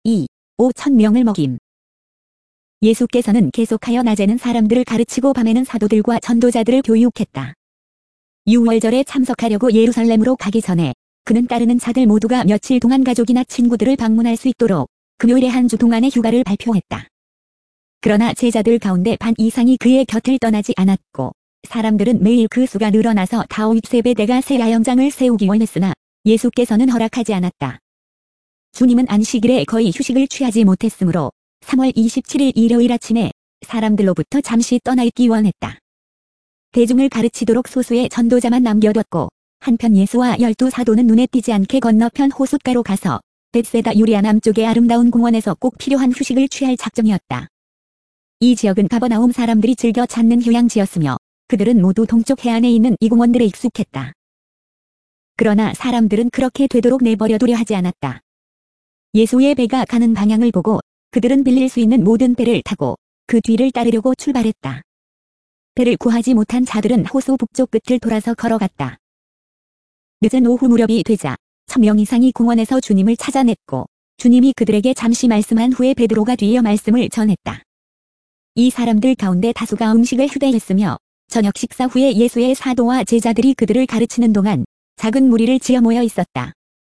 2. 5,000명을 먹임. 예수께서는 계속하여 낮에는 사람들을 가르치고 밤에는 사도들과 전도자들을 교육했다. 유월절에 참석하려고 예루살렘으로 가기 전에 그는 따르는 자들 모두가 며칠 동안 가족이나 친구들을 방문할 수 있도록 금요일에 한 주 동안의 휴가를 발표했다. 그러나 제자들 가운데 반 이상이 그의 곁을 떠나지 않았고 사람들은 매일 그 수가 늘어나서 다윗 세베대가 새 야영장을 세우기 원했으나 예수께서는 허락하지 않았다. 주님은 안식일에 거의 휴식을 취하지 못했으므로 3월 27일 일요일 아침에 사람들로부터 잠시 떠나 있기 원했다. 대중을 가르치도록 소수의 전도자만 남겨뒀고 한편 예수와 12 사도는 눈에 띄지 않게 건너편 호숫가로 가서 벳세다 유리아 남쪽의 아름다운 공원에서 꼭 필요한 휴식을 취할 작정이었다. 이 지역은 가버나움 사람들이 즐겨 찾는 휴양지였으며 그들은 모두 동쪽 해안에 있는 이 공원들에 익숙했다. 그러나 사람들은 그렇게 되도록 내버려두려 하지 않았다. 예수의 배가 가는 방향을 보고 그들은 빌릴 수 있는 모든 배를 타고 그 뒤를 따르려고 출발했다. 배를 구하지 못한 자들은 호수 북쪽 끝을 돌아서 걸어갔다. 늦은 오후 무렵이 되자 1000명 이상이 공원에서 주님을 찾아냈고 주님이 그들에게 잠시 말씀한 후에 베드로가 뒤이어 말씀을 전했다. 이 사람들 가운데 다수가 음식을 휴대했으며 저녁 식사 후에 예수의 사도와 제자들이 그들을 가르치는 동안 작은 무리를 지어 모여 있었다.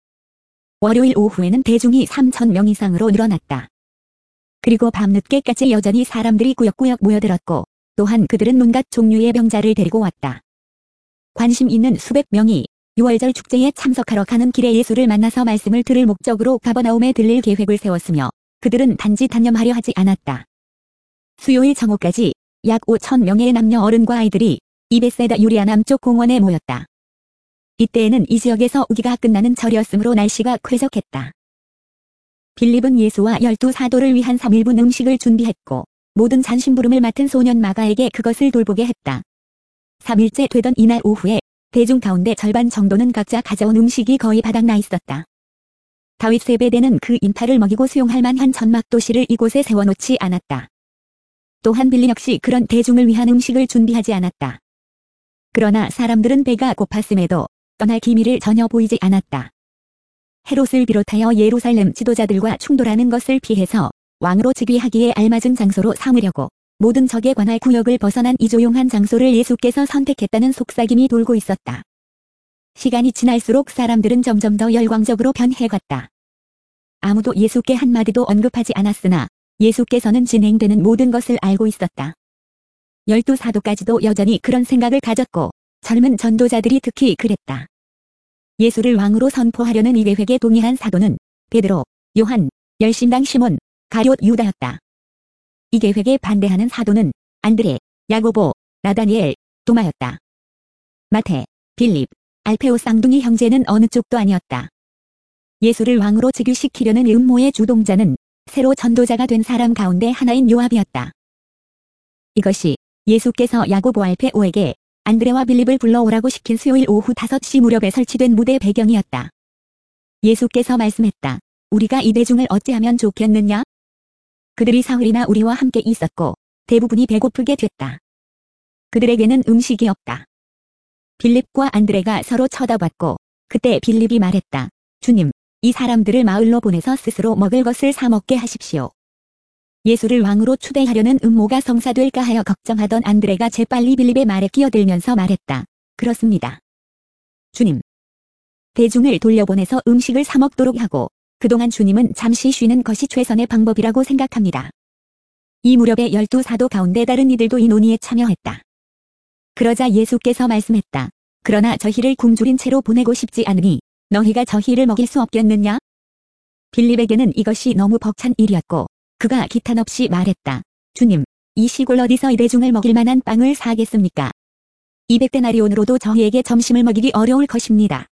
월요일 오후에는 대중이 3000명 이상으로 늘어났다. 그리고 밤늦게까지 여전히 사람들이 꾸역꾸역 모여들었고 또한 그들은 온갖 종류의 병자를 데리고 왔다. 관심 있는 수백 명이 유월절 축제에 참석하러 가는 길에 예수를 만나서 말씀을 들을 목적으로 가버나움에 들릴 계획을 세웠으며 그들은 단지 단념하려 하지 않았다. 수요일 정오까지 약 5000명의 남녀 어른과 아이들이 이 벳세다 유리아 남쪽 공원에 모였다. 이때에는 이 지역에서 우기가 끝나는 절이었으므로 날씨가 쾌적했다. 빌립은 예수와 12 사도를 위한 3일분 음식을 준비했고 모든 잔심부름을 맡은 소년 마가에게 그것을 돌보게 했다. 3일째 되던 이날 오후에 대중 가운데 절반 정도는 각자 가져온 음식이 거의 바닥나 있었다. 다윗 세베대는 그 인파를 먹이고 수용할 만한 전막 도시를 이곳에 세워놓지 않았다. 또한 빌립 역시 그런 대중을 위한 음식을 준비하지 않았다. 그러나 사람들은 배가 고팠음에도 떠날 기미를 전혀 보이지 않았다. 헤롯을 비롯하여 예루살렘 지도자들과 충돌하는 것을 피해서 왕으로 즉위하기에 알맞은 장소로 삼으려고 모든 적에 관할 구역을 벗어난 이 조용한 장소를 예수께서 선택했다는 속삭임이 돌고 있었다. 시간이 지날수록 사람들은 점점 더 열광적으로 변해갔다. 아무도 예수께 한마디도 언급하지 않았으나 예수께서는 진행되는 모든 것을 알고 있었다. 12 사도까지도 여전히 그런 생각을 가졌고 젊은 전도자들이 특히 그랬다. 예수를 왕으로 선포하려는 이 계획에 동의한 사도는 베드로, 요한, 열심당 시몬, 가룟 유다였다. 이 계획에 반대하는 사도는 안드레, 야고보, 나다니엘, 도마였다. 마태, 빌립, 알페오 쌍둥이 형제는 어느 쪽도 아니었다. 예수를 왕으로 즉위시키려는 이 음모의 주동자는 새로 전도자가 된 사람 가운데 하나인 요압이었다. 이것이 예수께서 야고보 알페오에게 안드레와 빌립을 불러오라고 시킨 수요일 오후 5시 무렵에 설치된 무대 배경이었다. 예수께서 말씀했다. 우리가 이 대중을 어찌하면 좋겠느냐? 그들이 사흘이나 우리와 함께 있었고 대부분이 배고프게 됐다. 그들에게는 음식이 없다. 빌립과 안드레가 서로 쳐다봤고 그때 빌립이 말했다. 주님, 이 사람들을 마을로 보내서 스스로 먹을 것을 사 먹게 하십시오. 예수를 왕으로 추대하려는 음모가 성사될까 하여 걱정하던 안드레가 재빨리 빌립의 말에 끼어들면서 말했다. 그렇습니다. 주님. 대중을 돌려보내서 음식을 사 먹도록 하고 그동안 주님은 잠시 쉬는 것이 최선의 방법이라고 생각합니다. 이 무렵에 12 사도 가운데 다른 이들도 이 논의에 참여했다. 그러자 예수께서 말씀했다. 그러나 저희를 굶주린 채로 보내고 싶지 않으니 너희가 저희를 먹일 수 없겠느냐? 빌립에게는 이것이 너무 벅찬 일이었고 그가 기탄 없이 말했다. 주님, 이 시골 어디서 이 대중을 먹일 만한 빵을 사겠습니까? 200데나리온으로도 저희에게 점심을 먹이기 어려울 것입니다.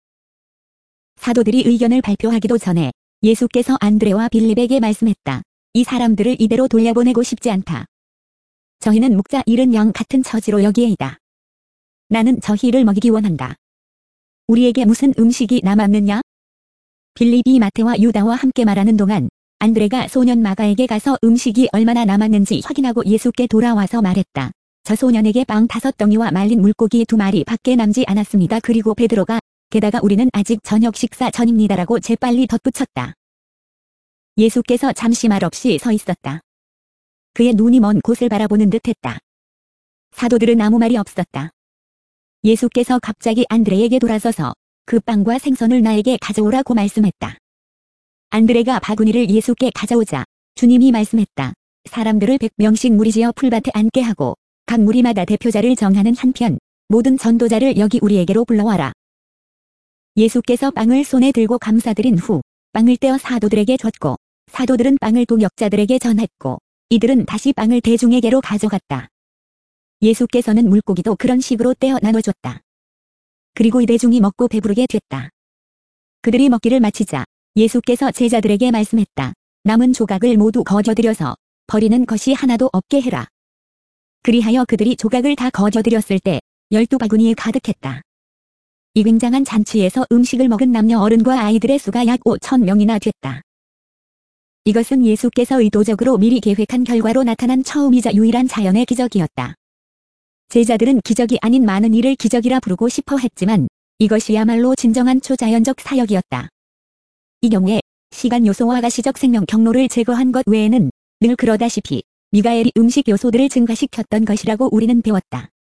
사도들이 의견을 발표하기도 전에 예수께서 안드레와 빌립에게 말씀했다. 이 사람들을 이대로 돌려보내고 싶지 않다. 저희는 목자 잃은 양 같은 처지로 여기에 있다. 나는 저희를 먹이기 원한다. 우리에게 무슨 음식이 남았느냐? 빌립이 마태와 유다와 함께 말하는 동안 안드레가 소년 마가에게 가서 음식이 얼마나 남았는지 확인하고 예수께 돌아와서 말했다. 저 소년에게 빵 5덩이와 말린 물고기 2마리 밖에 남지 않았습니다. 그리고 베드로가 게다가 우리는 아직 저녁 식사 전입니다라고 재빨리 덧붙였다. 예수께서 잠시 말없이 서 있었다. 그의 눈이 먼 곳을 바라보는 듯했다. 사도들은 아무 말이 없었다. 예수께서 갑자기 안드레에게 돌아서서 그 빵과 생선을 나에게 가져오라고 말씀했다. 안드레가 바구니를 예수께 가져오자 주님이 말씀했다. 사람들을 100명씩 무리지어 풀밭에 앉게 하고 각 무리마다 대표자를 정하는 한편 모든 전도자를 여기 우리에게로 불러와라. 예수께서 빵을 손에 들고 감사드린 후 빵을 떼어 사도들에게 줬고 사도들은 빵을 동역자들에게 전했고 이들은 다시 빵을 대중에게로 가져갔다. 예수께서는 물고기도 그런 식으로 떼어 나눠줬다. 그리고 이 대중이 먹고 배부르게 됐다. 그들이 먹기를 마치자 예수께서 제자들에게 말씀했다. 남은 조각을 모두 거저들여서 버리는 것이 하나도 없게 해라. 그리하여 그들이 조각을 다 거저들였을 때 12바구니에 가득했다. 이 굉장한 잔치에서 음식을 먹은 남녀 어른과 아이들의 수가 약 5,000명이나 됐다. 이것은 예수께서 의도적으로 미리 계획한 결과로 나타난 처음이자 유일한 자연의 기적이었다. 제자들은 기적이 아닌 많은 일을 기적이라 부르고 싶어 했지만 이것이야말로 진정한 초자연적 사역이었다. 이 경우에 시간 요소와 가시적 생명 경로를 제거한 것 외에는 늘 그러다시피 미가엘이 음식 요소들을 증가시켰던 것이라고 우리는 배웠다.